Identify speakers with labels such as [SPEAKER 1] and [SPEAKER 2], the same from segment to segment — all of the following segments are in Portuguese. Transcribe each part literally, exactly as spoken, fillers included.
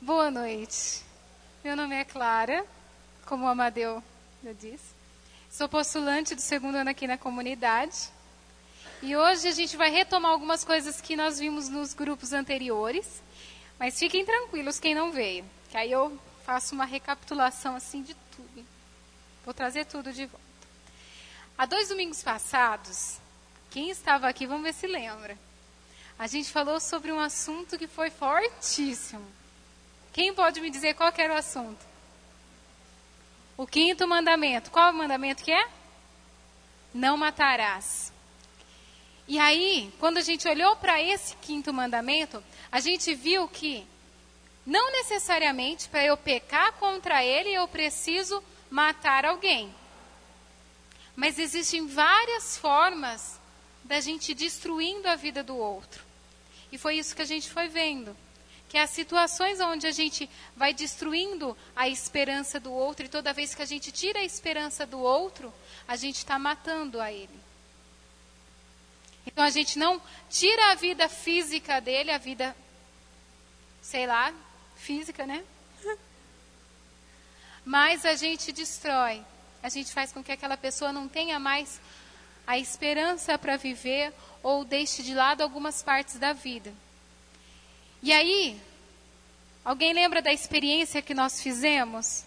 [SPEAKER 1] Boa noite. Meu nome é Clara, como o Amadeu já disse. Sou postulante do segundo ano aqui na comunidade. E hoje a gente vai retomar algumas coisas que nós vimos nos grupos anteriores. Mas fiquem tranquilos quem não veio, que aí eu faço uma recapitulação assim de tudo. Vou trazer tudo de volta. Há dois domingos passados, quem estava aqui, vamos ver se lembra. A gente falou sobre um assunto que foi fortíssimo. Quem pode me dizer qual que era o assunto? O quinto mandamento. Qual o mandamento que é? Não matarás. E aí, quando a gente olhou para esse quinto mandamento, a gente viu que não necessariamente para eu pecar contra ele eu preciso matar alguém. Mas existem várias formas da gente destruindo a vida do outro. E foi isso que a gente foi vendo. Que há situações onde a gente vai destruindo a esperança do outro, e toda vez que a gente tira a esperança do outro, a gente está matando a ele. Então a gente não tira a vida física dele, a vida, sei lá, física, né? Mas a gente destrói. A gente faz com que aquela pessoa não tenha mais a esperança para viver ou deixe de lado algumas partes da vida. E aí, alguém lembra da experiência que nós fizemos?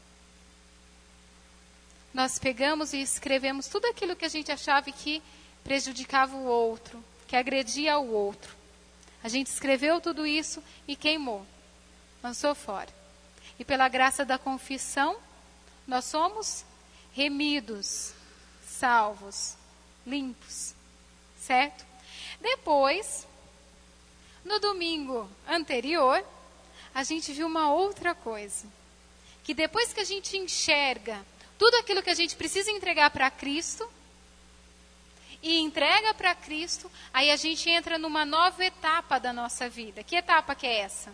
[SPEAKER 1] Nós pegamos e escrevemos tudo aquilo que a gente achava que prejudicava o outro, que agredia o outro. A gente escreveu tudo isso e queimou, lançou fora. E pela graça da confissão, nós somos remidos, salvos, limpos, certo? Depois, no domingo anterior, a gente viu uma outra coisa. Que depois que a gente enxerga tudo aquilo que a gente precisa entregar para Cristo, e entrega para Cristo, aí a gente entra numa nova etapa da nossa vida. Que etapa que é essa?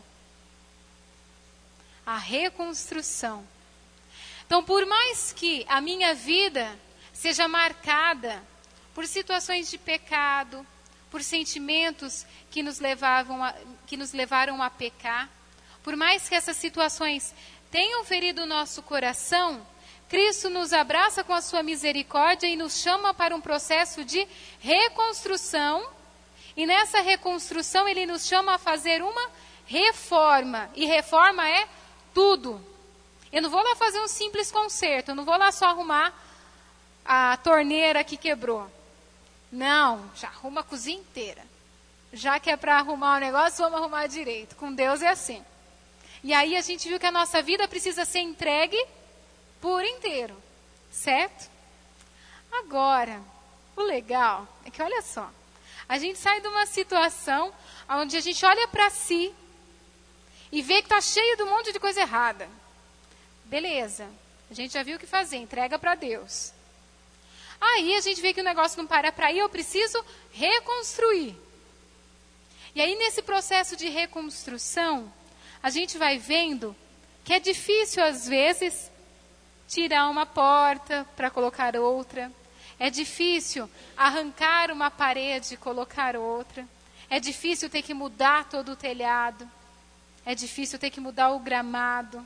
[SPEAKER 1] A reconstrução. Então, por mais que a minha vida seja marcada por situações de pecado, por sentimentos que nos, levavam a, que nos levaram a pecar, por mais que essas situações tenham ferido o nosso coração, Cristo nos abraça com a sua misericórdia e nos chama para um processo de reconstrução. E nessa reconstrução Ele nos chama a fazer uma reforma. E reforma é tudo. Eu não vou lá fazer um simples conserto, eu não vou lá só arrumar a torneira que quebrou. Não, já arruma a cozinha inteira. Já que é para arrumar o negócio, vamos arrumar direito. Com Deus é assim. E aí a gente viu que a nossa vida precisa ser entregue por inteiro, certo? Agora, o legal é que, olha só, a gente sai de uma situação onde a gente olha para si e vê que está cheio de um monte de coisa errada. Beleza, a gente já viu o que fazer, entrega para Deus. Aí a gente vê que o negócio não para para aí, eu preciso reconstruir. E aí nesse processo de reconstrução, a gente vai vendo que é difícil às vezes tirar uma porta para colocar outra. É difícil arrancar uma parede e colocar outra. É difícil ter que mudar todo o telhado. É difícil ter que mudar o gramado.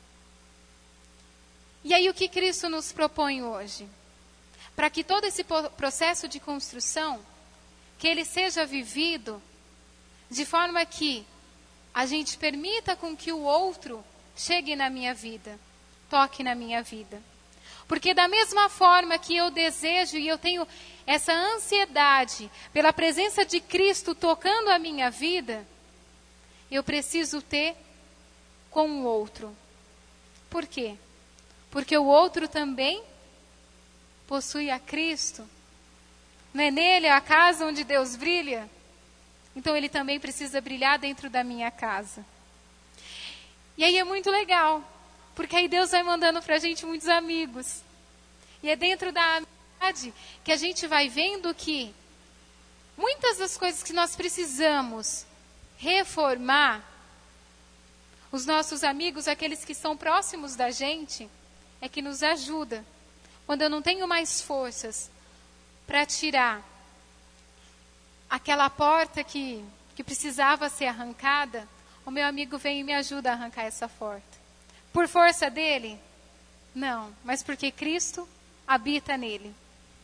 [SPEAKER 1] E aí o que Cristo nos propõe hoje? Para que todo esse processo de construção, que ele seja vivido de forma que a gente permita com que o outro chegue na minha vida, toque na minha vida. Porque da mesma forma que eu desejo e eu tenho essa ansiedade pela presença de Cristo tocando a minha vida, eu preciso ter com o outro. Por quê? Porque o outro também possui a Cristo. Não é nele a casa onde Deus brilha? Então ele também precisa brilhar dentro da minha casa. E aí é muito legal, porque aí Deus vai mandando para a gente muitos amigos. E é dentro da amizade que a gente vai vendo que muitas das coisas que nós precisamos reformar, os nossos amigos, aqueles que estão próximos da gente, é que nos ajuda. Quando eu não tenho mais forças para tirar aquela porta que, que precisava ser arrancada, o meu amigo vem e me ajuda a arrancar essa porta. Por força dele? Não, mas porque Cristo habita nele.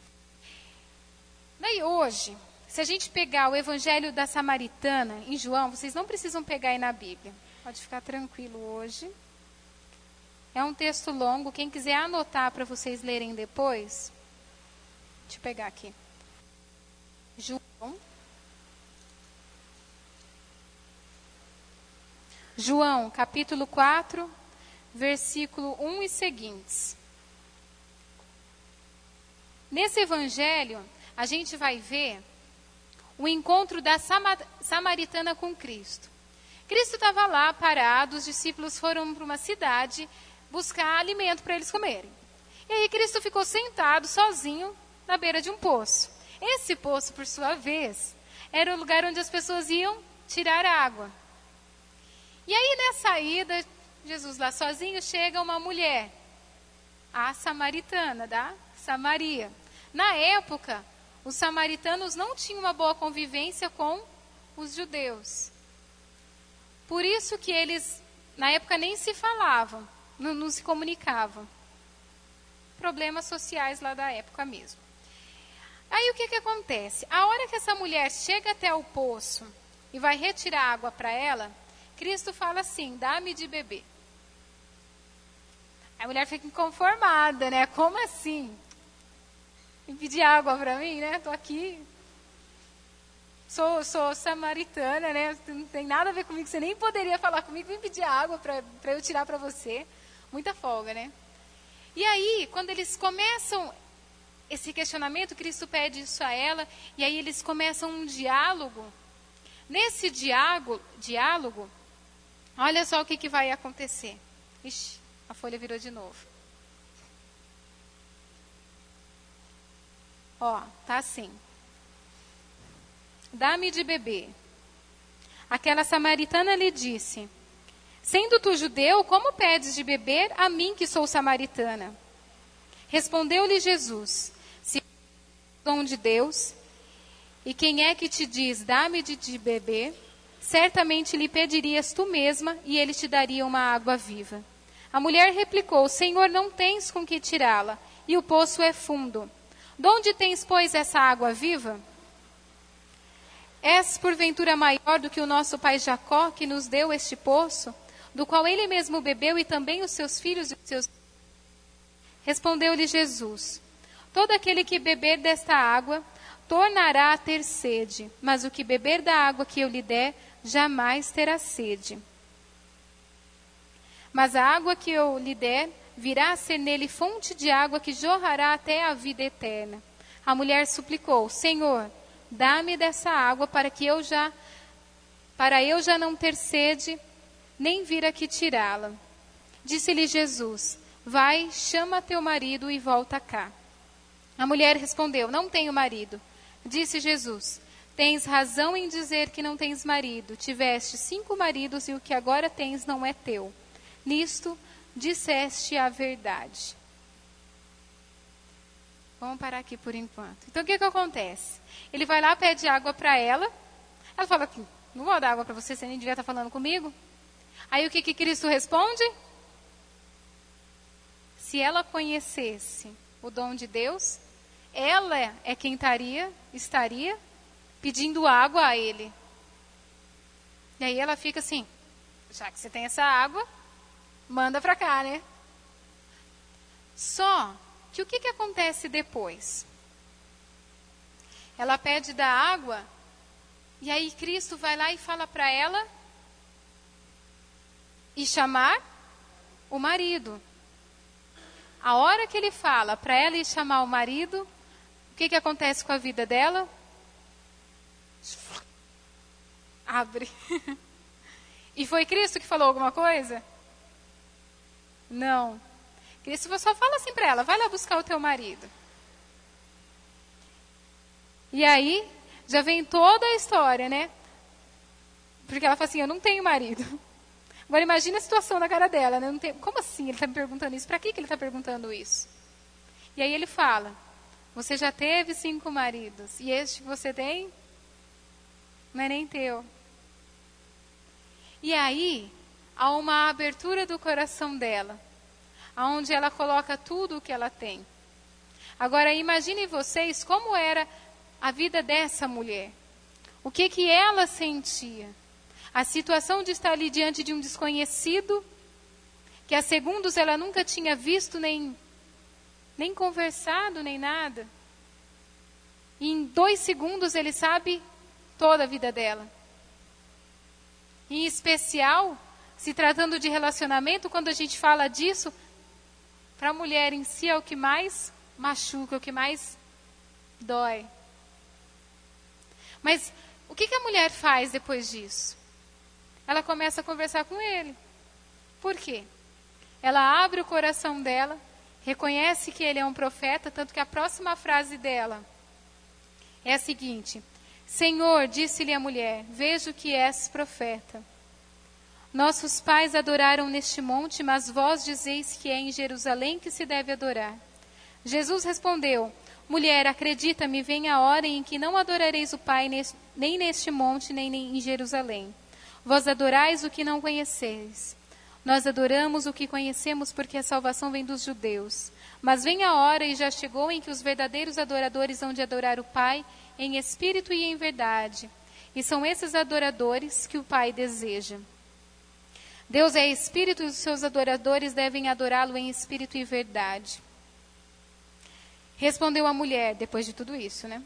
[SPEAKER 1] Daí hoje, se a gente pegar o Evangelho da Samaritana em João, vocês não precisam pegar aí na Bíblia. Pode ficar tranquilo hoje. É um texto longo, quem quiser anotar para vocês lerem depois. Deixa eu pegar aqui. João. João, capítulo quatro, versículo um e seguintes. Nesse evangelho, a gente vai ver o encontro da Samaritana com Cristo. Cristo estava lá parado, os discípulos foram para uma cidade buscar alimento para eles comerem. E aí Cristo ficou sentado sozinho na beira de um poço. Esse poço, por sua vez, era o lugar onde as pessoas iam tirar água. E aí, nessa ida, Jesus lá sozinho, chega uma mulher, a samaritana, da Samaria. Na época, os samaritanos não tinham uma boa convivência com os judeus. Por isso que eles, na época, nem se falavam, não, não se comunicavam. Problemas sociais lá da época mesmo. Aí o que que acontece? A hora que essa mulher chega até o poço e vai retirar água para ela, Cristo fala assim, dá-me de beber. A mulher fica inconformada, né? Como assim? Me pedir água para mim, né? Estou aqui, sou, sou samaritana, né? Não tem nada a ver comigo, você nem poderia falar comigo, vem pedir água para eu tirar para você. Muita folga, né? E aí, quando eles começam esse questionamento, Cristo pede isso a ela, e aí eles começam um diálogo. Nesse diálogo, diálogo olha só o que, que vai acontecer. Ixi, a folha virou de novo. Ó, tá assim. Dá-me de beber. Aquela samaritana lhe disse, sendo tu judeu, como pedes de beber a mim que sou samaritana? Respondeu-lhe Jesus, se é o dom de Deus, e quem é que te diz, dá-me de, de beber, certamente lhe pedirias tu mesma, e ele te daria uma água viva. A mulher replicou, Senhor, não tens com que tirá-la, e o poço é fundo. De onde tens, pois, essa água viva? És, porventura, maior do que o nosso pai Jacó, que nos deu este poço, do qual ele mesmo bebeu, e também os seus filhos e os seus... Respondeu-lhe Jesus, todo aquele que beber desta água, tornará a ter sede, mas o que beber da água que eu lhe der, jamais terá sede. Mas a água que eu lhe der, virá a ser nele fonte de água que jorrará até a vida eterna. A mulher suplicou, Senhor, dá-me dessa água para que eu já, para eu já não ter sede, nem vir aqui tirá-la. Disse-lhe Jesus, vai, chama teu marido e volta cá. A mulher respondeu, não tenho marido. Disse Jesus, tens razão em dizer que não tens marido. Tiveste cinco maridos e o que agora tens não é teu. Nisto, disseste a verdade. Vamos parar aqui por enquanto. Então, o que que acontece? Ele vai lá, pede água para ela. Ela fala, não vou dar água para você, você nem devia estar falando comigo. Aí, o que que Cristo responde? Se ela conhecesse o dom de Deus, ela é quem estaria, estaria pedindo água a ele. E aí ela fica assim, já que você tem essa água, manda para cá, né? Só que o que, que acontece depois? Ela pede da água, e aí Cristo vai lá e fala para ela e chamar o marido. A hora que ele fala para ela ir chamar o marido, o que, que acontece com a vida dela? Abre. E foi Cristo que falou alguma coisa? Não. Cristo só fala assim para ela, vai lá buscar o teu marido. E aí, já vem toda a história, né? Porque ela fala assim, eu não tenho marido. Agora imagina a situação na cara dela, né? Não tem... Como assim ele está me perguntando isso? Para que, que ele está perguntando isso? E aí ele fala, você já teve cinco maridos, e este que você tem, não é nem teu. E aí, há uma abertura do coração dela, aonde ela coloca tudo o que ela tem. Agora, imaginem vocês como era a vida dessa mulher. O que que ela sentia? A situação de estar ali diante de um desconhecido, que há segundos ela nunca tinha visto, nem, nem conversado, nem nada. E em dois segundos ele sabe toda a vida dela. Em especial, se tratando de relacionamento, quando a gente fala disso, para a mulher em si é o que mais machuca, é o que mais dói. Mas o que, que a mulher faz depois disso? Ela começa a conversar com ele. Por quê? Ela abre o coração dela, reconhece que ele é um profeta, tanto que a próxima frase dela é a seguinte: Senhor, disse-lhe a mulher, vejo que és profeta. Nossos pais adoraram neste monte, mas vós dizeis que é em Jerusalém que se deve adorar. Jesus respondeu, mulher, acredita-me, vem a hora em que não adorareis o Pai nem neste monte, nem em Jerusalém. Vós adorais o que não conheceis. Nós adoramos o que conhecemos porque a salvação vem dos judeus. Mas vem a hora, e já chegou, em que os verdadeiros adoradores hão de adorar o Pai em espírito e em verdade. E são esses adoradores que o Pai deseja. Deus é espírito e os seus adoradores devem adorá-lo em espírito e verdade. Respondeu a mulher, depois de tudo isso, né?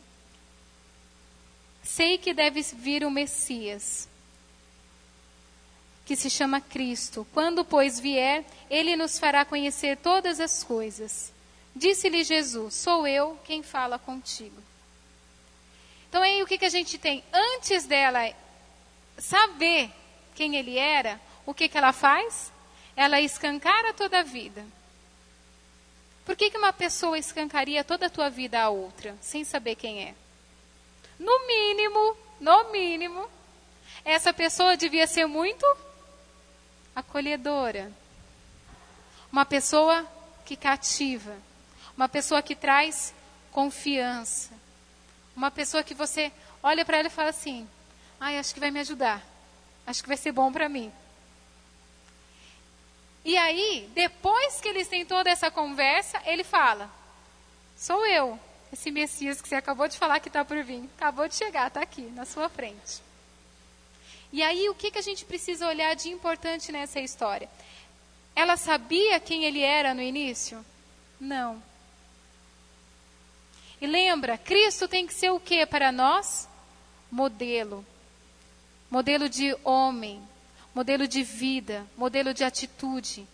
[SPEAKER 1] Sei que deve vir o Messias, que se chama Cristo. Quando, pois, vier, ele nos fará conhecer todas as coisas. Disse-lhe Jesus, sou eu quem fala contigo. Então aí o que, que a gente tem? Antes dela saber quem ele era, o que, que ela faz? Ela escancara toda a vida. Por que, que uma pessoa escancaria toda a tua vida a outra, sem saber quem é? No mínimo, no mínimo, essa pessoa devia ser muito acolhedora. Uma pessoa que cativa. Uma pessoa que traz confiança. Uma pessoa que você olha para ela e fala assim, ai, acho que vai me ajudar. Acho que vai ser bom para mim. E aí, depois que eles têm toda essa conversa, ele fala, sou eu, esse Messias que você acabou de falar que está por vir. Acabou de chegar, está aqui, na sua frente. E aí, o que, que a gente precisa olhar de importante nessa história? Ela sabia quem ele era no início? Não. E lembra, Cristo tem que ser o que para nós? Modelo. Modelo de homem. Modelo de vida, modelo de atitude.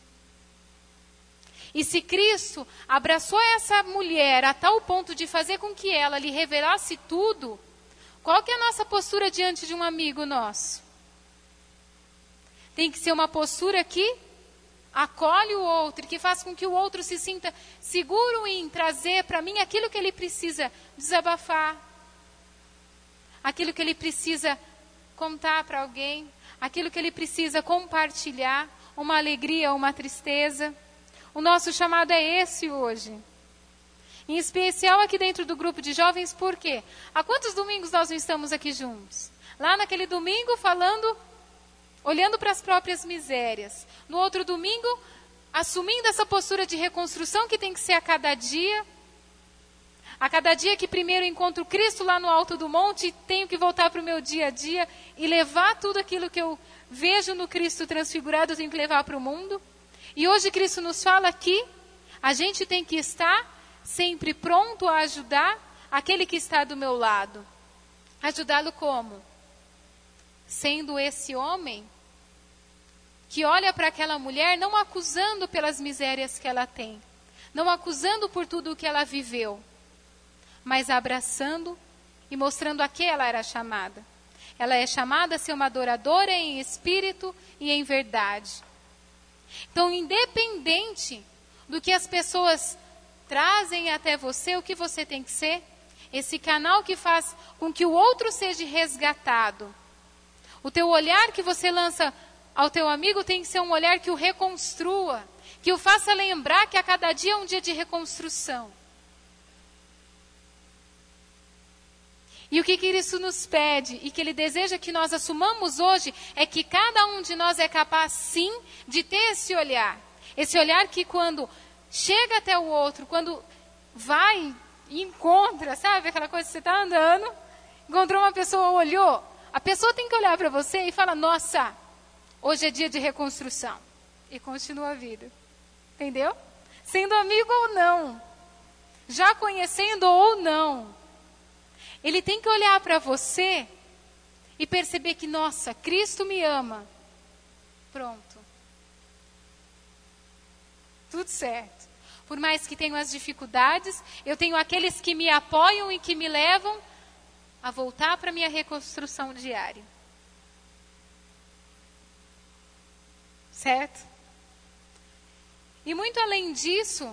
[SPEAKER 1] E se Cristo abraçou essa mulher a tal ponto de fazer com que ela lhe revelasse tudo, qual que é a nossa postura diante de um amigo nosso? Tem que ser uma postura que acolhe o outro, que faz com que o outro se sinta seguro em trazer para mim aquilo que ele precisa desabafar, aquilo que ele precisa contar para alguém, aquilo que ele precisa compartilhar, uma alegria, uma tristeza. O nosso chamado é esse hoje. Em especial aqui dentro do grupo de jovens, por quê? Há quantos domingos nós não estamos aqui juntos? Lá naquele domingo falando, olhando para as próprias misérias. No outro domingo, assumindo essa postura de reconstrução que tem que ser a cada dia. A cada dia que primeiro encontro Cristo lá no alto do monte, tenho que voltar para o meu dia a dia e levar tudo aquilo que eu vejo no Cristo transfigurado, eu tenho que levar para o mundo. E hoje Cristo nos fala que a gente tem que estar sempre pronto a ajudar aquele que está do meu lado. Ajudá-lo como? Sendo esse homem que olha para aquela mulher não acusando pelas misérias que ela tem, não acusando por tudo o que ela viveu, mas abraçando e mostrando a que ela era chamada. Ela é chamada a ser uma adoradora em espírito e em verdade. Então, independente do que as pessoas trazem até você, o que você tem que ser? Esse canal que faz com que o outro seja resgatado. O teu olhar que você lança ao teu amigo tem que ser um olhar que o reconstrua, que o faça lembrar que a cada dia é um dia de reconstrução. E o que, que isso nos pede e que Ele deseja que nós assumamos hoje é que cada um de nós é capaz, sim, de ter esse olhar. Esse olhar que quando chega até o outro, quando vai e encontra, sabe? Aquela coisa que você está andando, encontrou uma pessoa, olhou. A pessoa tem que olhar para você e falar, nossa, hoje é dia de reconstrução. E continua a vida. Entendeu? Sendo amigo ou não. Já conhecendo ou não. Ele tem que olhar para você e perceber que, nossa, Cristo me ama. Pronto. Tudo certo. Por mais que tenham as dificuldades, eu tenho aqueles que me apoiam e que me levam a voltar para a minha reconstrução diária. Certo? E muito além disso,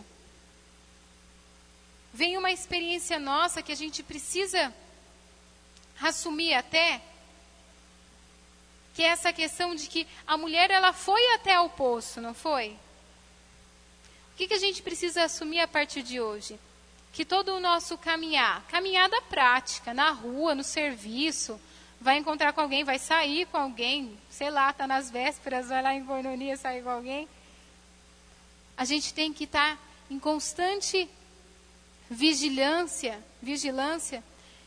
[SPEAKER 1] vem uma experiência nossa que a gente precisa assumir até, que é essa questão de que a mulher ela foi até o poço, não foi? O que, que a gente precisa assumir a partir de hoje? Que todo o nosso caminhar, caminhada prática, na rua, no serviço, vai encontrar com alguém, vai sair com alguém, sei lá, está nas vésperas, vai lá em Goiânia sair com alguém. A gente tem que estar em constante vigilância, vigilância,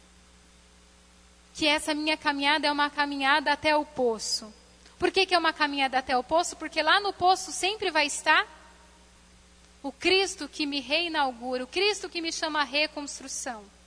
[SPEAKER 1] que essa minha caminhada é uma caminhada até o poço. Por que, que é uma caminhada até o poço? Porque lá no poço sempre vai estar o Cristo que me reinaugura, o Cristo que me chama a reconstrução.